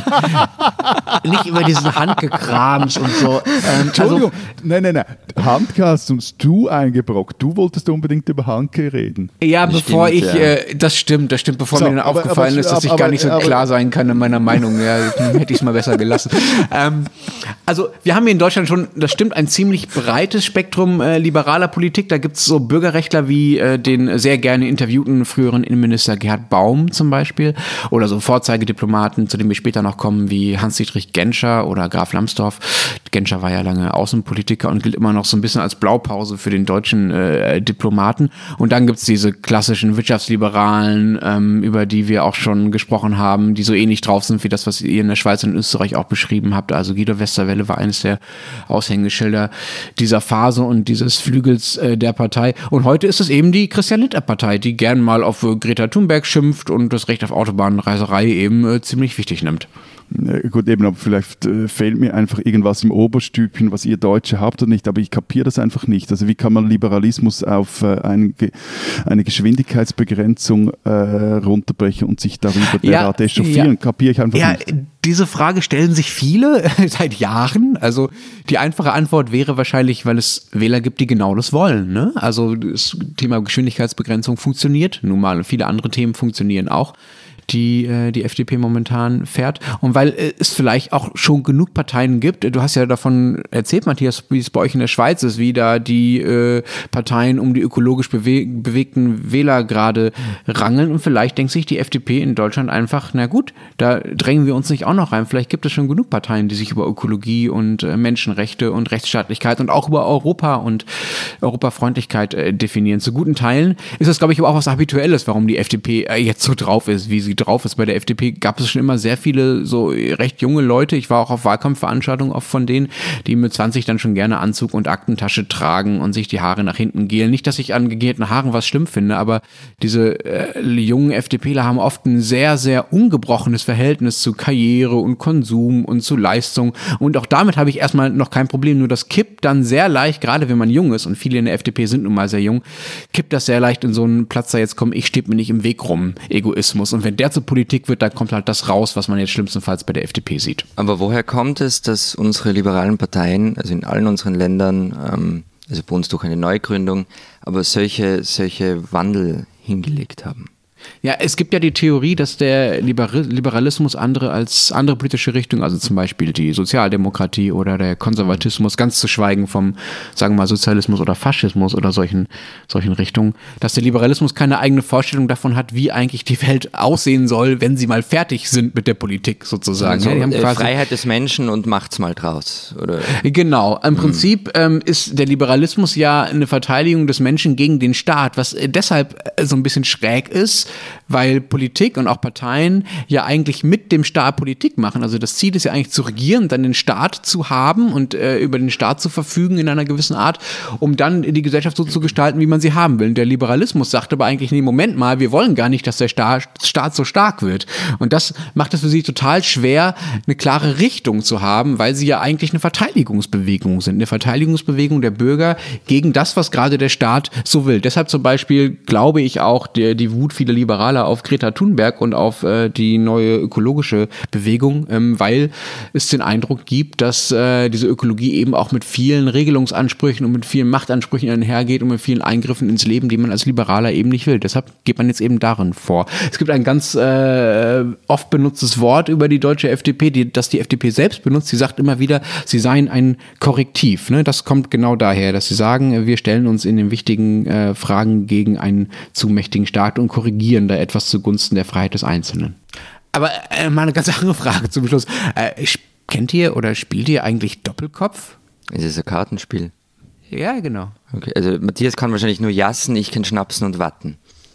nicht über diesen Handgekrams und so. Ähm, Entschuldigung, also, nein, nein, nein. Handke hast uns du eingebrockt. Du wolltest unbedingt über Handke reden. Ja, das bevor stimmt, ich, ja. Äh, das stimmt, das stimmt, bevor so, mir dann aber, aufgefallen aber, ist, dass aber, ich gar nicht so aber, klar sein kann in meiner Meinung. Ja, hätte ich es mal besser gelassen. ähm, also, wir haben hier in Deutschland schon, das stimmt, ein ziemlich breites Spektrum äh, liberaler Politik. Da gibt es so Bürgerrechtler wie äh, den sehr gerne interviewten früheren Innenminister Gerhard Baum zum Beispiel oder so Vorzeigediplomaten, zu denen wir später noch kommen, wie Hans-Dietrich Genscher oder Graf Lambsdorff. Genscher war ja lange Außenpolitiker und gilt immer noch so ein bisschen als Blaupause für den deutschen äh, Diplomaten. Und dann gibt es diese klassischen Wirtschaftsliberalen, ähm, über die wir auch schon gesprochen haben, die so ähnlich drauf sind wie das, was ihr in der Schweiz und Österreich auch beschrieben habt. Also Guido Westerwelle war eines der Aushängeschilder dieser Phase und dieses Flügels äh, der Partei. Und heute ist es eben die Christian-Lindner-Partei, die gern mal auf äh, Greta Thunberg schimpft und das Recht auf Autobahnreiserei eben äh, ziemlich wichtig nimmt. Ja, gut, eben, aber vielleicht äh, fehlt mir einfach irgendwas im Oberstübchen, was ihr Deutsche habt oder nicht, aber ich kapiere das einfach nicht. Also wie kann man Liberalismus auf äh, ein, eine Geschwindigkeitsbegrenzung äh, runterbrechen und sich darüber ja, derart echauffieren? Ja. Kapiere ich einfach ja, nicht. Diese Frage stellen sich viele seit Jahren. Also die einfache Antwort wäre wahrscheinlich, weil es Wähler gibt, die genau das wollen. Ne? Also das Thema Geschwindigkeitsbegrenzung funktioniert nun mal und viele andere Themen funktionieren auch, die äh, die F D P momentan fährt. Und weil äh, es vielleicht auch schon genug Parteien gibt, du hast ja davon erzählt, Matthias, wie es bei euch in der Schweiz ist, wie da die äh, Parteien um die ökologisch bewe- bewegten Wähler gerade rangeln. Und vielleicht denkt sich die F D P in Deutschland einfach, na gut, da drängen wir uns nicht auch noch rein. Vielleicht gibt es schon genug Parteien, die sich über Ökologie und äh, Menschenrechte und Rechtsstaatlichkeit und auch über Europa und Europafreundlichkeit äh, definieren. Zu guten Teilen ist das, glaube ich, aber auch was Habituelles, warum die F D P äh, jetzt so drauf ist, wie sie drauf ist. Bei der F D P gab es schon immer sehr viele so recht junge Leute. Ich war auch auf Wahlkampfveranstaltungen oft von denen, die mit zwanzig dann schon gerne Anzug und Aktentasche tragen und sich die Haare nach hinten gelen. Nicht, dass ich an gegelten Haaren was schlimm finde, aber diese äh, jungen FDPler haben oft ein sehr, sehr ungebrochenes Verhältnis zu Karriere und Konsum und zu Leistung. Und auch damit habe ich erstmal noch kein Problem. Nur das kippt dann sehr leicht, gerade wenn man jung ist, und viele in der F D P sind nun mal sehr jung, kippt das sehr leicht in so einen Platz, da jetzt komm, ich stehe mir nicht im Weg rum, Egoismus. Und wenn der zur Politik wird, dann kommt halt das raus, was man jetzt schlimmstenfalls bei der F D P sieht. Aber woher kommt es, dass unsere liberalen Parteien, also in allen unseren Ländern, ähm, also bei uns durch eine Neugründung, aber solche, solche Wandel hingelegt haben? Ja, es gibt ja die Theorie, dass der Liberalismus andere als andere politische Richtungen, also zum Beispiel die Sozialdemokratie oder der Konservatismus, ganz zu schweigen vom, sagen wir mal, Sozialismus oder Faschismus oder solchen, solchen Richtungen, dass der Liberalismus keine eigene Vorstellung davon hat, wie eigentlich die Welt aussehen soll, wenn sie mal fertig sind mit der Politik sozusagen. Also, ja, die haben äh, quasi Freiheit des Menschen und macht's mal draus, oder? Genau, im Mhm. Prinzip ähm, ist der Liberalismus ja eine Verteidigung des Menschen gegen den Staat, was äh, deshalb äh, so ein bisschen schräg ist, weil Politik und auch Parteien ja eigentlich mit dem Staat Politik machen. Also das Ziel ist ja eigentlich zu regieren, dann den Staat zu haben und äh, über den Staat zu verfügen in einer gewissen Art, um dann die Gesellschaft so zu gestalten, wie man sie haben will. Und der Liberalismus sagt aber eigentlich, nee, Moment mal, wir wollen gar nicht, dass der Staat, Staat so stark wird. Und das macht es für sie total schwer, eine klare Richtung zu haben, weil sie ja eigentlich eine Verteidigungsbewegung sind. Eine Verteidigungsbewegung der Bürger gegen das, was gerade der Staat so will. Deshalb zum Beispiel glaube ich auch, der, die Wut vieler Liberaler auf Greta Thunberg und auf äh, die neue ökologische Bewegung, ähm, weil es den Eindruck gibt, dass äh, diese Ökologie eben auch mit vielen Regelungsansprüchen und mit vielen Machtansprüchen einhergeht und mit vielen Eingriffen ins Leben, die man als Liberaler eben nicht will. Deshalb geht man jetzt eben darin vor. Es gibt ein ganz äh, oft benutztes Wort über die deutsche F D P, die, das die F D P selbst benutzt. Sie sagt immer wieder, sie seien ein Korrektiv. Ne? Das kommt genau daher, dass sie sagen, wir stellen uns in den wichtigen äh, Fragen gegen einen zu mächtigen Staat und korrigieren da etwas zugunsten der Freiheit des Einzelnen. Aber äh, mal eine ganz andere Frage zum Schluss. Äh, kennt ihr oder spielt ihr eigentlich Doppelkopf? Ist es ein Kartenspiel? Ja, genau. Okay, also Matthias kann wahrscheinlich nur jassen, ich kann schnapsen und watten.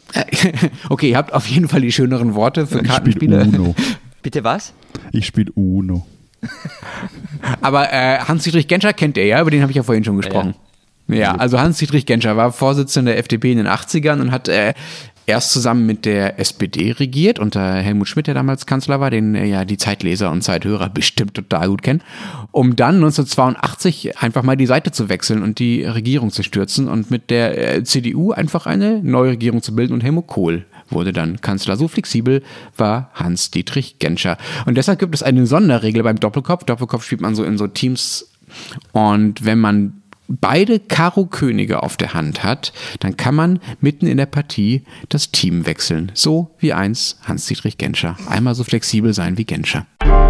Okay, ihr habt auf jeden Fall die schöneren Worte für ich Kartenspiele. Spiel Uno. Bitte was? Ich spiele Uno. Aber äh, Hans-Dietrich Genscher kennt ihr ja, über den habe ich ja vorhin schon gesprochen. Ja, ja also Hans-Dietrich Genscher war Vorsitzender der F D P in den achtzigern und hat äh, erst zusammen mit der S P D regiert, unter Helmut Schmidt, der damals Kanzler war, den äh, ja die Zeitleser und Zeithörer bestimmt total gut kennen, um dann neunzehnhundertzweiundachtzig einfach mal die Seite zu wechseln und die Regierung zu stürzen und mit der äh, C D U einfach eine neue Regierung zu bilden und Helmut Kohl wurde dann Kanzler. So flexibel war Hans-Dietrich Genscher. Und deshalb gibt es eine Sonderregel beim Doppelkopf. Doppelkopf spielt man so in so Teams und wenn man beide Karo-Könige auf der Hand hat, dann kann man mitten in der Partie das Team wechseln. So wie eins Hans-Dietrich Genscher. Einmal so flexibel sein wie Genscher.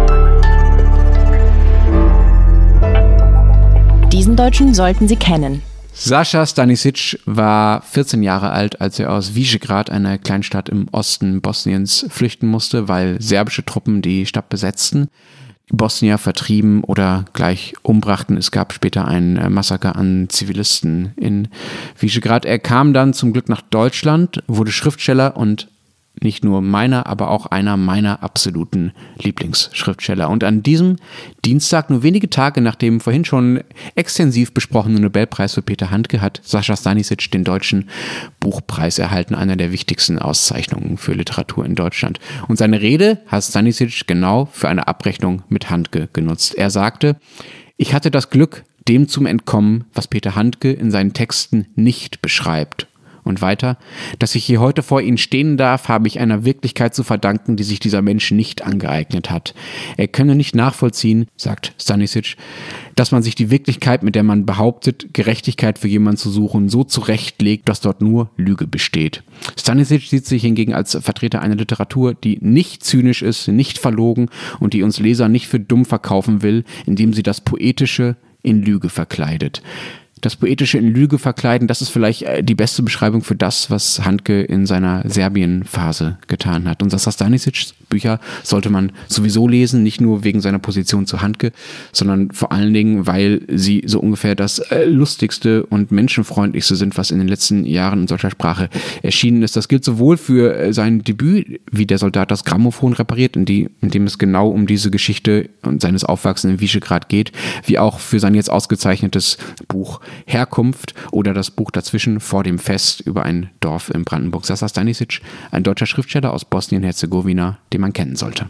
Diesen Deutschen sollten Sie kennen. Sascha Stanisic war vierzehn Jahre alt, als er aus Visegrad, einer Kleinstadt im Osten Bosniens, flüchten musste, weil serbische Truppen die Stadt besetzten, die Bosnier vertrieben oder gleich umbrachten. Es gab später ein Massaker an Zivilisten in Visegrad. Er kam dann zum Glück nach Deutschland, wurde Schriftsteller und nicht nur meiner, aber auch einer meiner absoluten Lieblingsschriftsteller. Und an diesem Dienstag, nur wenige Tage nach dem vorhin schon extensiv besprochenen Nobelpreis für Peter Handke, hat Sascha Stanisic den Deutschen Buchpreis erhalten, einer der wichtigsten Auszeichnungen für Literatur in Deutschland. Und seine Rede hat Stanisic genau für eine Abrechnung mit Handke genutzt. Er sagte: Ich hatte das Glück, dem zu entkommen, was Peter Handke in seinen Texten nicht beschreibt. Und weiter: Dass ich hier heute vor Ihnen stehen darf, habe ich einer Wirklichkeit zu verdanken, die sich dieser Mensch nicht angeeignet hat. Er könne nicht nachvollziehen, sagt Stanisic, dass man sich die Wirklichkeit, mit der man behauptet, Gerechtigkeit für jemanden zu suchen, so zurechtlegt, dass dort nur Lüge besteht. Stanisic sieht sich hingegen als Vertreter einer Literatur, die nicht zynisch ist, nicht verlogen und die uns Leser nicht für dumm verkaufen will, indem sie das Poetische in Lüge verkleidet. Das Poetische in Lüge verkleiden, das ist vielleicht die beste Beschreibung für das, was Handke in seiner Serbien-Phase getan hat. Und Sascha Stanisics Bücher sollte man sowieso lesen, nicht nur wegen seiner Position zu Handke, sondern vor allen Dingen, weil sie so ungefähr das lustigste und menschenfreundlichste sind, was in den letzten Jahren in solcher Sprache erschienen ist. Das gilt sowohl für sein Debüt, wie der Soldat das Grammophon repariert, in, die, in dem es genau um diese Geschichte und seines Aufwachsens in Visegrad geht, wie auch für sein jetzt ausgezeichnetes Buch Herkunft oder das Buch dazwischen Vor dem Fest über ein Dorf in Brandenburg. Sascha Stanisic, ein deutscher Schriftsteller aus Bosnien-Herzegowina, den man kennen sollte.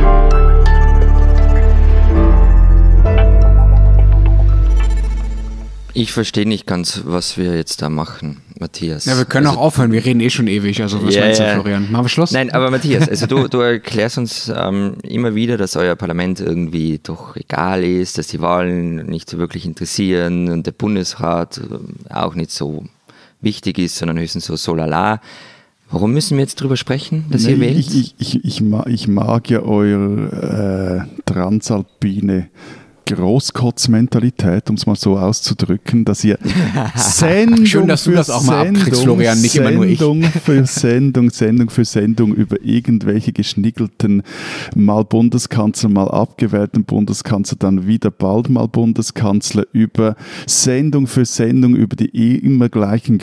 Ich verstehe nicht ganz, was wir jetzt da machen, Matthias. Ja, wir können also, auch aufhören, wir reden eh schon ewig, also was yeah, meinst du, Florian? Machen wir Schluss? Nein, aber Matthias, also du, du erklärst uns ähm, immer wieder, dass euer Parlament irgendwie doch egal ist, dass die Wahlen nicht so wirklich interessieren und der Bundesrat auch nicht so wichtig ist, sondern höchstens so so lala. Warum müssen wir jetzt drüber sprechen, dass nee, ihr wählt? Ich, ich, ich, ich, mag, ich mag ja eure äh, transalpine Großkotzmentalität, um es mal so auszudrücken, dass ihr Sendung Schön, dass du das auch mal Sendung, abkriegst, Florian, nicht Sendung immer nur ich. für Sendung, Sendung für Sendung über irgendwelche geschniggelten, mal Bundeskanzler, mal abgewählten Bundeskanzler, dann wieder bald mal Bundeskanzler, über Sendung für Sendung über die immer gleichen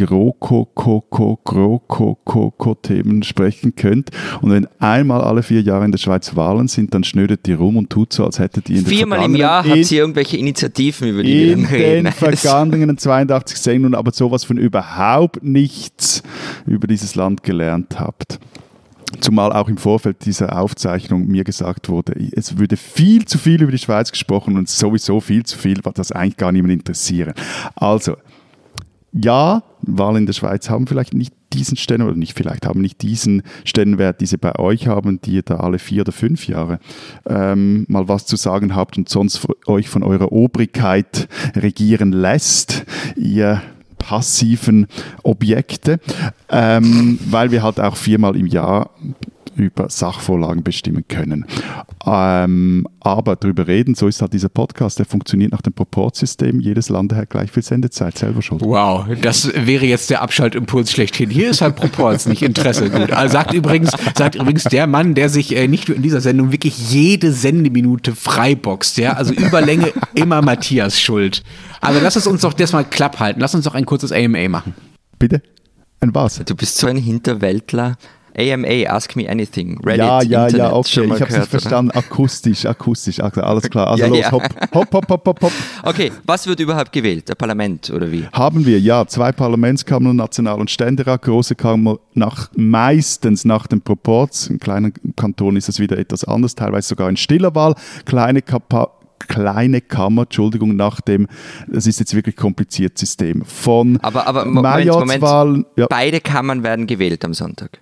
GroKo-Ko-Ko-GroKo-Ko-Ko-Themen sprechen könnt. Und wenn einmal alle vier Jahre in der Schweiz Wahlen sind, dann schnödet ihr rum und tut so, als hättet ihr in der Viermal im Jahr habt ihr irgendwelche Initiativen, über die wir reden. In den vergangenen zweiundachtzig Sendungen aber sowas von überhaupt nichts über dieses Land gelernt habt. Zumal auch im Vorfeld dieser Aufzeichnung mir gesagt wurde, es würde viel zu viel über die Schweiz gesprochen und sowieso viel zu viel, was das eigentlich gar niemand interessieren. Also, ja, Wahlen in der Schweiz haben vielleicht nicht diesen Stellenwert, oder nicht vielleicht, haben nicht diesen Stellenwert, die sie bei euch haben, die ihr da alle vier oder fünf Jahre ähm, mal was zu sagen habt und sonst euch von eurer Obrigkeit regieren lässt, ihr passiven Objekte, ähm, weil wir halt auch viermal im Jahr über Sachvorlagen bestimmen können. Ähm, aber darüber reden, so ist halt dieser Podcast, der funktioniert nach dem Proportsystem, jedes Land hat gleich viel Sendezeit, selber schon. Wow, das wäre jetzt der Abschaltimpuls schlechthin. Hier ist halt Proports, nicht Interesse. Gut. Also sagt übrigens, sagt übrigens der Mann, der sich äh, nicht nur in dieser Sendung wirklich jede Sendeminute freiboxt, ja, also Überlänge immer Matthias schuld. Also lass es uns doch das mal klapp halten, lass uns doch ein kurzes A M A machen. Bitte? Ein was? Du bist so ein Hinterwäldler. A M A, Ask Me Anything, Reddit, Ja, ja, Internet, ja, okay, schon mal ich habe es gehört, verstanden. Akustisch, akustisch, also alles klar. Also Ja, los, ja. hopp, hopp, hopp, hopp, hopp, hopp. Okay, was wird überhaupt gewählt? Der Parlament oder wie? Haben wir, ja, zwei Parlamentskammern, National- und Ständerat, große Kammer nach, meistens nach dem Proporz. In kleinen Kantonen ist es wieder etwas anders, teilweise sogar in stiller Wahl. Kleine Kapa kleine Kammer, Entschuldigung, nach dem, das ist jetzt wirklich kompliziert System, von Aber, aber Moment, Majorzwahlen. Moment. Ja. Beide Kammern werden gewählt am Sonntag.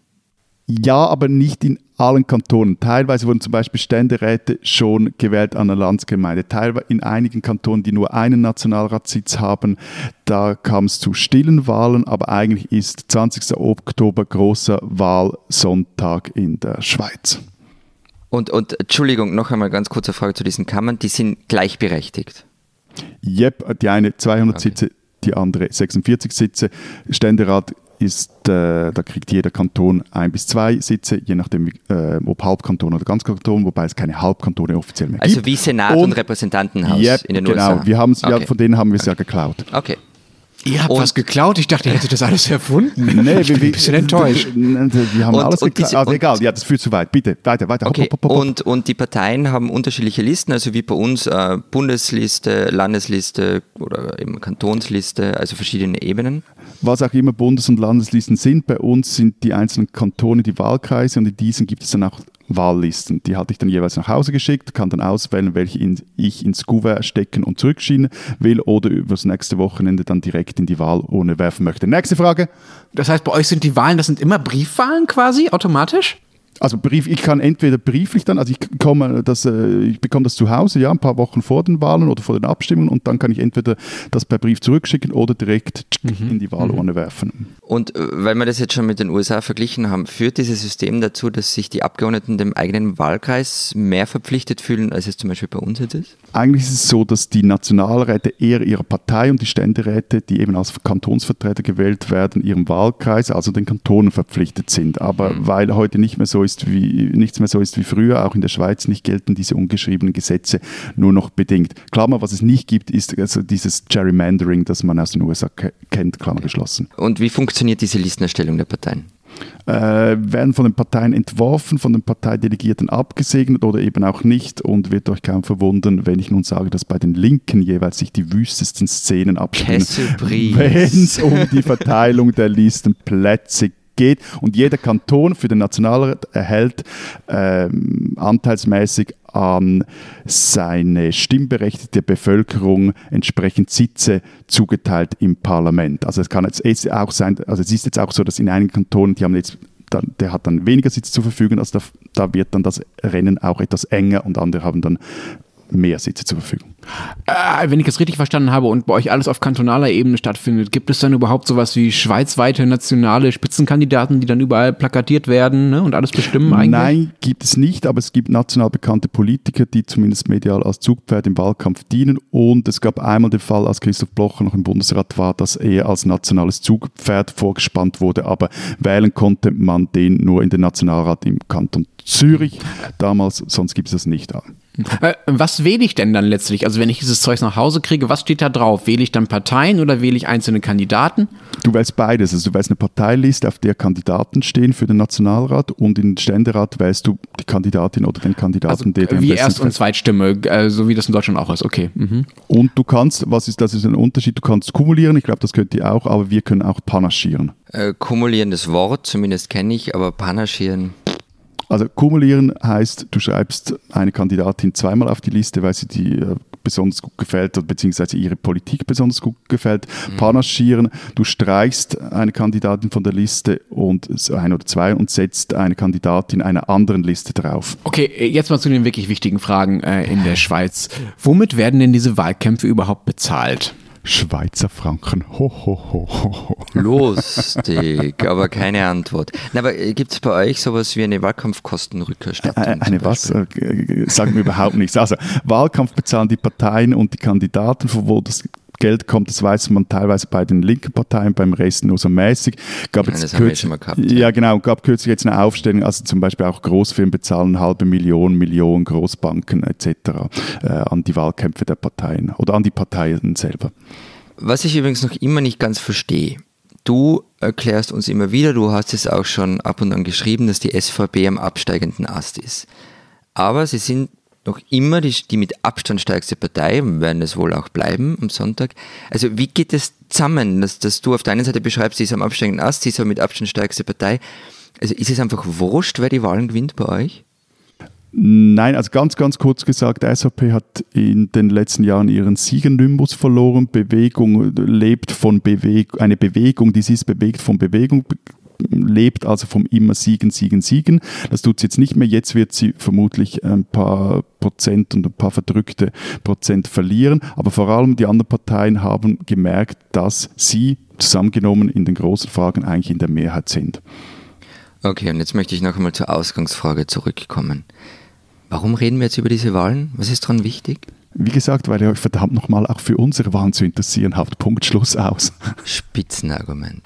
Ja, aber nicht in allen Kantonen. Teilweise wurden zum Beispiel Ständeräte schon gewählt an der Landsgemeinde. Teilweise in einigen Kantonen, die nur einen Nationalratssitz haben, da kam es zu stillen Wahlen, aber eigentlich ist zwanzigster Oktober großer Wahlsonntag in der Schweiz. Und, und Entschuldigung, noch einmal ganz kurze Frage zu diesen Kammern. Die sind gleichberechtigt. Jep, die eine zweihundert okay. Sitze, die andere sechsundvierzig Sitze. Ständerat ist, äh, da kriegt jeder Kanton ein bis zwei Sitze, je nachdem, äh, ob Halbkanton oder Ganzkanton, wobei es keine Halbkantone offiziell mehr also gibt. Also wie Senat und, und Repräsentantenhaus yep, in den genau. U S A. Genau, wir haben's, okay. ja, von denen haben wir es okay. ja geklaut. Okay. Ihr habt und was geklaut? Ich dachte, ihr hättet das alles erfunden. Nee, ich bin wir, ein bisschen enttäuscht. Wir haben und, alles und geklaut. diese, also und, egal, ja, das führt zu weit. Bitte, weiter, weiter. Okay. Hopp, hopp, hopp, hopp. Und, und die Parteien haben unterschiedliche Listen, also wie bei uns äh, Bundesliste, Landesliste oder eben Kantonsliste, also verschiedene Ebenen. Was auch immer Bundes- und Landeslisten sind, bei uns sind die einzelnen Kantone die Wahlkreise und in diesen gibt es dann auch Wahllisten. Die hatte ich dann jeweils nach Hause geschickt, kann dann auswählen, welche in, ich ins Kuvert stecken und zurückschieben will oder übers nächste Wochenende dann direkt in die Wahlurne werfen möchte. Nächste Frage. Das heißt, bei euch sind die Wahlen, das sind immer Briefwahlen quasi, automatisch? Also Brief, ich kann entweder brieflich dann, also ich komme, das, ich bekomme das zu Hause, ja, ein paar Wochen vor den Wahlen oder vor den Abstimmungen und dann kann ich entweder das per Brief zurückschicken oder direkt mhm. in die Wahlurne mhm. werfen. Und weil wir das jetzt schon mit den U S A verglichen haben, führt dieses System dazu, dass sich die Abgeordneten dem eigenen Wahlkreis mehr verpflichtet fühlen, als es zum Beispiel bei uns jetzt ist? Eigentlich ist es so, dass die Nationalräte eher ihrer Partei und die Ständeräte, die eben als Kantonsvertreter gewählt werden, ihrem Wahlkreis, also den Kantonen verpflichtet sind. Aber mhm. weil heute nicht mehr so ist, wie, nichts mehr so ist wie früher, auch in der Schweiz nicht gelten diese ungeschriebenen Gesetze nur noch bedingt. Klammer, was es nicht gibt, ist also dieses Gerrymandering, das man aus den U S A ke- kennt, Klammer geschlossen. Und wie funktioniert diese Listenerstellung der Parteien? Äh, werden von den Parteien entworfen, von den Parteidelegierten abgesegnet oder eben auch nicht und wird euch kaum verwundern, wenn ich nun sage, dass bei den Linken jeweils sich die wüstesten Szenen abspielen, wenn es um die Verteilung der Listenplätze geht. Geht. Und jeder Kanton für den Nationalrat erhält ähm, anteilsmäßig an seine stimmberechtigte Bevölkerung entsprechend Sitze zugeteilt im Parlament. Also es kann jetzt auch sein, also es ist jetzt auch so, dass in einigen Kantonen, die haben jetzt dann, der hat dann weniger Sitze zur Verfügung, also da, da wird dann das Rennen auch etwas enger und andere haben dann mehr Sitze zur Verfügung. Äh, wenn ich es richtig verstanden habe und bei euch alles auf kantonaler Ebene stattfindet, gibt es dann überhaupt sowas wie schweizweite nationale Spitzenkandidaten, die dann überall plakatiert werden, ne, und alles bestimmen eigentlich? Nein, gibt es nicht, aber es gibt national bekannte Politiker, die zumindest medial als Zugpferd im Wahlkampf dienen und es gab einmal den Fall, als Christoph Blocher noch im Bundesrat war, dass er als nationales Zugpferd vorgespannt wurde, aber wählen konnte man den nur in den Nationalrat im Kanton Zürich damals, sonst gibt es das nicht. Was wähle ich denn dann letztlich? Also wenn ich dieses Zeug nach Hause kriege, was steht da drauf? Wähle ich dann Parteien oder wähle ich einzelne Kandidaten? Du wählst beides. Also du wählst eine Parteiliste, auf der Kandidaten stehen für den Nationalrat und in den Ständerat wählst du die Kandidatin oder den Kandidaten, also, der dir wie am besten Erst- und Zweitstimme, äh, so wie das in Deutschland auch ist. Okay. Mhm. Und du kannst, was ist das ist ein Unterschied, du kannst kumulieren, ich glaube, das könnt ihr auch, aber wir können auch panaschieren. Äh, kumulierendes Wort, zumindest kenne ich, aber panaschieren... Also kumulieren heißt, du schreibst eine Kandidatin zweimal auf die Liste, weil sie dir besonders gut gefällt oder beziehungsweise ihre Politik besonders gut gefällt. Mhm. Panaschieren, du streichst eine Kandidatin von der Liste und ein oder zwei und setzt eine Kandidatin einer anderen Liste drauf. Okay, jetzt mal zu den wirklich wichtigen Fragen äh, in der Schweiz. Womit werden denn diese Wahlkämpfe überhaupt bezahlt? Schweizer Franken. Ho, ho, ho, ho. Lustig, aber keine Antwort. Na, aber gibt es bei euch sowas wie eine Wahlkampfkostenrückerstattung? Eine, eine was? Äh, sagen wir überhaupt nichts. Also Wahlkampf bezahlen die Parteien und die Kandidaten, von wo das Geld kommt, das weiß man teilweise bei den linken Parteien, beim Rest nur so mäßig. Gab ja, jetzt das haben wir schon mal gehabt. Ja, ja, genau. Gab kürzlich jetzt eine Aufstellung, also zum Beispiel auch Großfirmen bezahlen halbe Million, Millionen, Großbanken et cetera äh, an die Wahlkämpfe der Parteien oder an die Parteien selber. Was ich übrigens noch immer nicht ganz verstehe, du erklärst uns immer wieder, du hast es auch schon ab und an geschrieben, dass die S V P am absteigenden Ast ist. Aber sie sind noch immer die, die mit Abstand stärkste Partei und werden es wohl auch bleiben am Sonntag. Also wie geht es zusammen, dass, dass du auf der einen Seite beschreibst, sie ist am absteigenden Ast, sie ist aber mit Abstand stärkste Partei. Also ist es einfach wurscht, wer die Wahlen gewinnt bei euch? Nein, also ganz, ganz kurz gesagt, die S V P hat in den letzten Jahren ihren Siegernimbus verloren. Bewegung lebt von Bewegung, eine Bewegung, die sie ist bewegt von Bewegung, lebt also vom immer Siegen, Siegen, Siegen. Das tut sie jetzt nicht mehr. Jetzt wird sie vermutlich ein paar Prozent und ein paar verdrückte Prozent verlieren. Aber vor allem die anderen Parteien haben gemerkt, dass sie zusammengenommen in den großen Fragen eigentlich in der Mehrheit sind. Okay, und jetzt möchte ich noch einmal zur Ausgangsfrage zurückkommen. Warum reden wir jetzt über diese Wahlen? Was ist daran wichtig? Wie gesagt, weil ihr euch verdammt nochmal auch für unsere Wahlen zu interessieren habt. Punkt, Schluss, aus. Spitzenargument.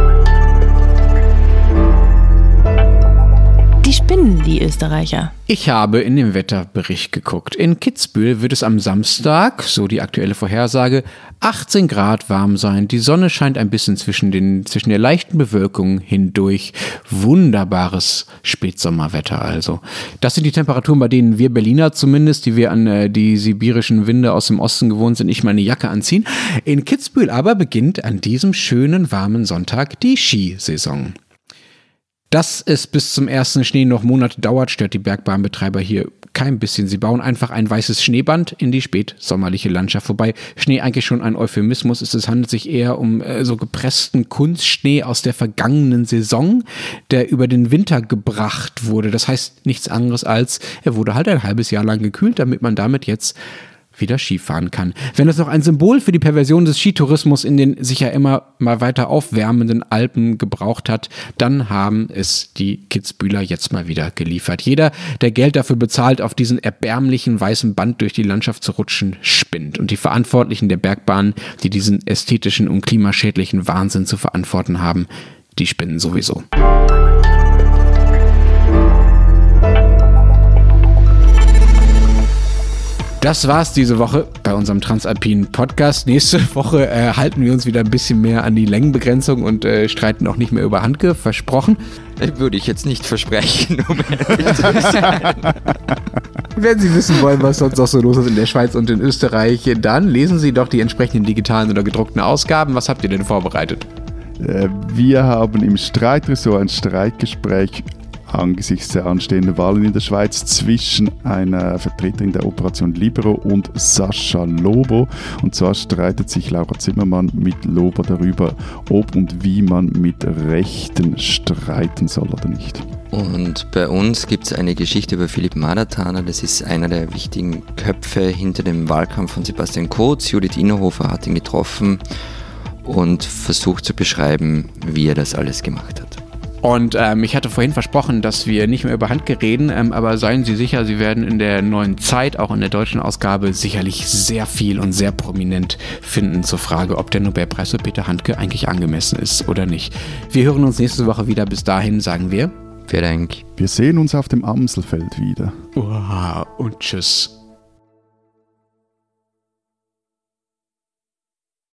Die spinnen, die Österreicher. Ich habe in den Wetterbericht geguckt. In Kitzbühel wird es am Samstag, so die aktuelle Vorhersage, achtzehn Grad warm sein. Die Sonne scheint ein bisschen zwischen, den, zwischen der leichten Bewölkung hindurch. Wunderbares Spätsommerwetter also. Das sind die Temperaturen, bei denen wir Berliner zumindest, die wir an äh, die sibirischen Winde aus dem Osten gewohnt sind, nicht mal eine Jacke anziehen. In Kitzbühel aber beginnt an diesem schönen warmen Sonntag die Skisaison. Dass es bis zum ersten Schnee noch Monate dauert, stört die Bergbahnbetreiber hier kein bisschen. Sie bauen einfach ein weißes Schneeband in die spätsommerliche Landschaft. Wobei Schnee eigentlich schon ein Euphemismus ist. Es handelt sich eher um äh, so gepressten Kunstschnee aus der vergangenen Saison, der über den Winter gebracht wurde. Das heißt nichts anderes als, er wurde halt ein halbes Jahr lang gekühlt, damit man damit jetzt wieder Skifahren kann. Wenn es noch ein Symbol für die Perversion des Skitourismus in den sich ja immer mal weiter aufwärmenden Alpen gebraucht hat, dann haben es die Kitzbühler jetzt mal wieder geliefert. Jeder, der Geld dafür bezahlt, auf diesen erbärmlichen weißen Band durch die Landschaft zu rutschen, spinnt. Und die Verantwortlichen der Bergbahn, die diesen ästhetischen und klimaschädlichen Wahnsinn zu verantworten haben, die spinnen sowieso. Das war's diese Woche bei unserem Transalpinen Podcast. Nächste Woche äh, halten wir uns wieder ein bisschen mehr an die Längenbegrenzung und äh, streiten auch nicht mehr über Handke, versprochen. Würde ich jetzt nicht versprechen, um ehrlich zu sein. Wenn Sie wissen wollen, was sonst noch so los ist in der Schweiz und in Österreich, dann lesen Sie doch die entsprechenden digitalen oder gedruckten Ausgaben. Was habt ihr denn vorbereitet? Wir haben im Streitressort ein Streitgespräch angesichts der anstehenden Wahlen in der Schweiz zwischen einer Vertreterin der Operation Libero und Sascha Lobo. Und zwar streitet sich Laura Zimmermann mit Lobo darüber, ob und wie man mit Rechten streiten soll oder nicht. Und bei uns gibt es eine Geschichte über Philipp Madertaner. Das ist einer der wichtigen Köpfe hinter dem Wahlkampf von Sebastian Kurz. Judith Innerhofer hat ihn getroffen und versucht zu beschreiben, wie er das alles gemacht hat. Und ähm, ich hatte vorhin versprochen, dass wir nicht mehr über Handke reden, ähm, aber seien Sie sicher, Sie werden in der neuen Zeit, auch in der deutschen Ausgabe, sicherlich sehr viel und sehr prominent finden zur Frage, ob der Nobelpreis für Peter Handke eigentlich angemessen ist oder nicht. Wir hören uns nächste Woche wieder. Bis dahin sagen wir... Vielen Dank. Wir sehen uns auf dem Amselfeld wieder. Wow, und tschüss.